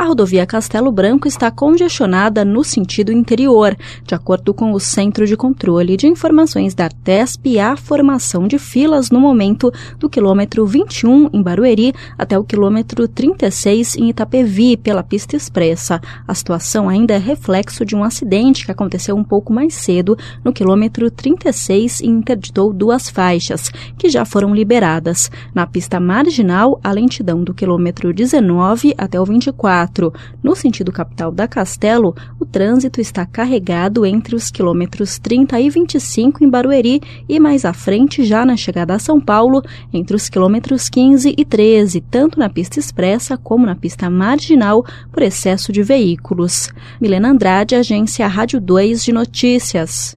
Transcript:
rodovia Castelo Branco está congestionada no sentido interior. De acordo com o Centro de Controle de Informações da TESP, há formação de filas no momento do quilômetro 21 em Barueri até o quilômetro 36 em Itapevi, pela pista expressa. A situação ainda é reflexo de um acidente que aconteceu um pouco mais cedo no quilômetro 36 e interditou 2 faixas, que já foram liberadas. Na pista marginal, a lentidão do quilômetro 19 até o 24. No sentido capital da Castelo, o trânsito está carregado entre os quilômetros 30 e 25 em Barueri e mais à frente, já na chegada a São Paulo, entre os quilômetros 15 e 13, tanto na pista expressa como na pista marginal, por excesso de veículos. Milena Andrade, Agência Rádio 2 de Notícias.